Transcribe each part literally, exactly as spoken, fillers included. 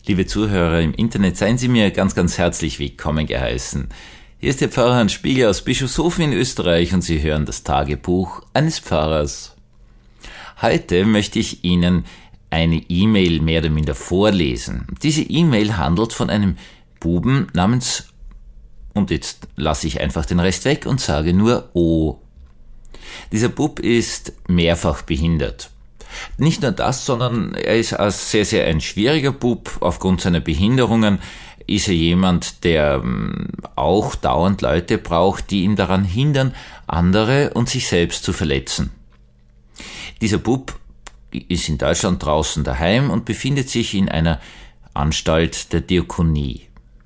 Liebe Zuhörer im Internet, seien Sie mir ganz, ganz herzlich willkommen geheißen. Hier ist der Pfarrer Hans Spiegel aus Bischofshofen in Österreich und Sie hören das Tagebuch eines Pfarrers. Heute möchte ich Ihnen eine E-Mail mehr oder minder vorlesen. Diese E-Mail handelt von einem Buben namens, und jetzt lasse ich einfach den Rest weg und sage nur O. Dieser Bub ist mehrfach behindert. Nicht nur das, sondern er ist ein sehr, sehr ein schwieriger Bub. Aufgrund seiner Behinderungen ist er jemand, der auch dauernd Leute braucht, die ihn daran hindern, andere und sich selbst zu verletzen. Dieser Bub ist in Deutschland draußen daheim und befindet sich in einer Anstalt der Diakonie.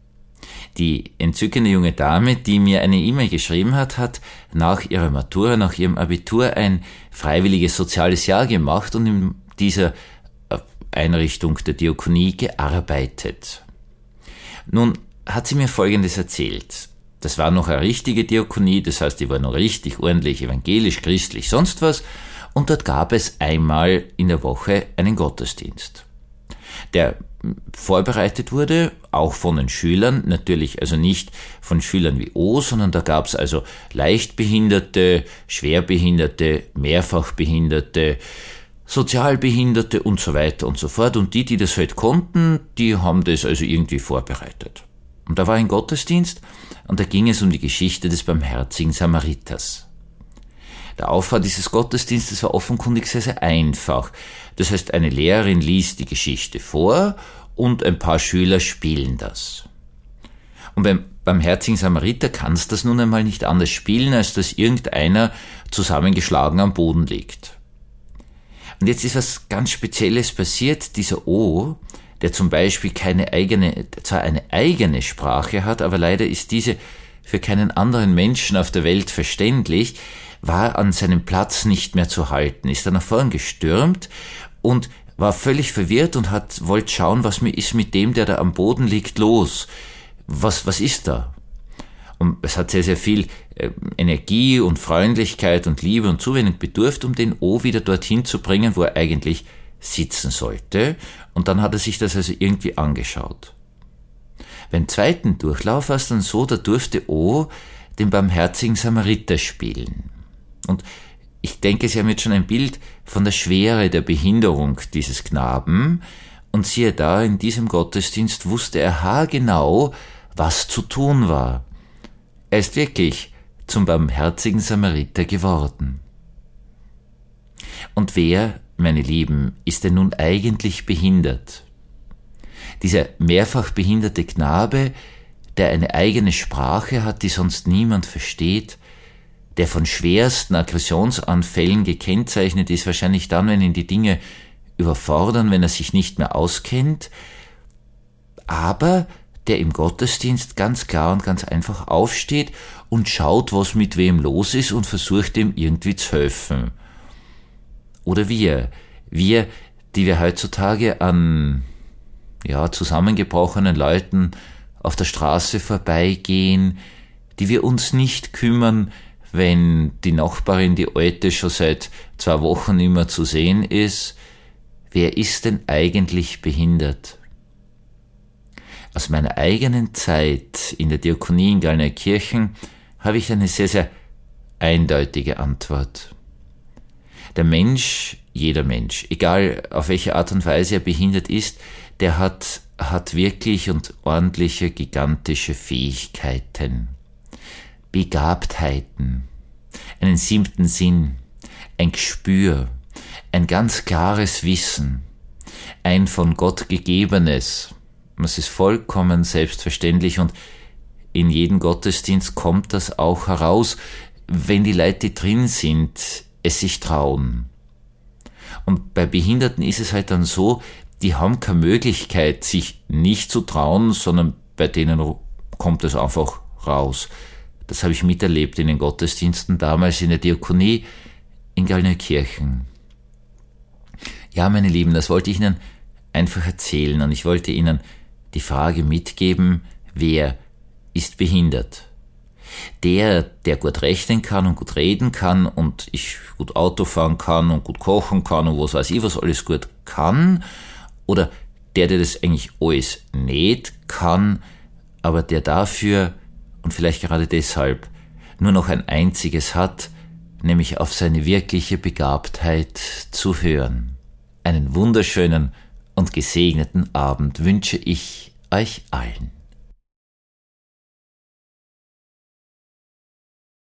Die entzückende junge Dame, die mir eine E-Mail geschrieben hat, hat nach ihrer Matura, nach ihrem Abitur ein freiwilliges soziales Jahr gemacht und in dieser Einrichtung der Diakonie gearbeitet. Nun hat sie mir Folgendes erzählt. Das war noch eine richtige Diakonie, das heißt, die war noch richtig ordentlich evangelisch, christlich, sonst was, und dort gab es einmal in der Woche einen Gottesdienst, der vorbereitet wurde, auch von den Schülern, natürlich also nicht von Schülern wie O, sondern da gab es also Leichtbehinderte, Schwerbehinderte, Mehrfachbehinderte, Sozialbehinderte und so weiter und so fort. Und die, die das halt konnten, die haben das also irgendwie vorbereitet. Und da war ein Gottesdienst und da ging es um die Geschichte des barmherzigen Samariters. Der Aufbau dieses Gottesdienstes war offenkundig sehr, sehr einfach. Das heißt, eine Lehrerin liest die Geschichte vor und ein paar Schüler spielen das. Und beim barmherzigen Samariter kann es das nun einmal nicht anders spielen, als dass irgendeiner zusammengeschlagen am Boden liegt. Und jetzt ist was ganz Spezielles passiert. Dieser O, der zum Beispiel keine eigene, zwar eine eigene Sprache hat, aber leider ist diese für keinen anderen Menschen auf der Welt verständlich, war an seinem Platz nicht mehr zu halten, ist dann nach vorn gestürmt und war völlig verwirrt und hat wollte schauen, was ist mit dem, der da am Boden liegt, los? Was, was ist da? Und es hat sehr, sehr viel äh, Energie und Freundlichkeit und Liebe und Zuwendung bedurft, um den O wieder dorthin zu bringen, wo er eigentlich sitzen sollte. Und dann hat er sich das also irgendwie angeschaut. Beim zweiten Durchlauf war es dann so, da durfte O den barmherzigen Samariter spielen. Und ich denke, Sie haben jetzt schon ein Bild von der Schwere der Behinderung dieses Knaben. Und siehe da, in diesem Gottesdienst wusste er haargenau, was zu tun war. Er ist wirklich zum barmherzigen Samariter geworden. Und wer, meine Lieben, ist denn nun eigentlich behindert? Dieser mehrfach behinderte Knabe, der eine eigene Sprache hat, die sonst niemand versteht, der von schwersten Aggressionsanfällen gekennzeichnet ist, wahrscheinlich dann, wenn ihn die Dinge überfordern, wenn er sich nicht mehr auskennt, aber der im Gottesdienst ganz klar und ganz einfach aufsteht und schaut, was mit wem los ist und versucht, dem irgendwie zu helfen. Oder wir, wir, die wir heutzutage an ja, zusammengebrochenen Leuten auf der Straße vorbeigehen, die wir uns nicht kümmern, wenn die Nachbarin, die Alte, schon seit zwei Wochen nicht mehr zu sehen ist. Wer ist denn eigentlich behindert? Aus meiner eigenen Zeit in der Diakonie in Gallnerkirchen habe ich eine sehr, sehr eindeutige Antwort. Der Mensch, jeder Mensch, egal auf welche Art und Weise er behindert ist, der hat, hat wirklich und ordentliche, gigantische Fähigkeiten. Begabtheiten, einen siebten Sinn, ein Gespür, ein ganz klares Wissen, ein von Gott gegebenes. Das ist vollkommen selbstverständlich und in jedem Gottesdienst kommt das auch heraus, wenn die Leute, die drin sind, es sich trauen. Und bei Behinderten ist es halt dann so, die haben keine Möglichkeit, sich nicht zu trauen, sondern bei denen kommt es einfach raus. Das habe ich miterlebt in den Gottesdiensten damals in der Diakonie in Gallnerkirchen. Ja, meine Lieben, das wollte ich Ihnen einfach erzählen und ich wollte Ihnen die Frage mitgeben, wer ist behindert? Der, der gut rechnen kann und gut reden kann und ich gut Auto fahren kann und gut kochen kann und was weiß ich, was alles gut kann, oder der, der das eigentlich alles nicht kann, aber der dafür und vielleicht gerade deshalb nur noch ein einziges hat, nämlich auf seine wirkliche Begabtheit zu hören. Einen wunderschönen und gesegneten Abend wünsche ich euch allen.